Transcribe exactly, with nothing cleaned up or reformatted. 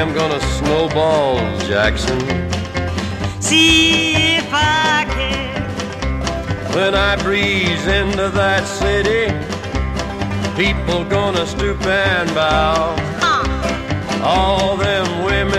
I'm gonna snowball Jackson. See if I can. When I breeze into that city, people gonna stoop and bow. Huh. All them women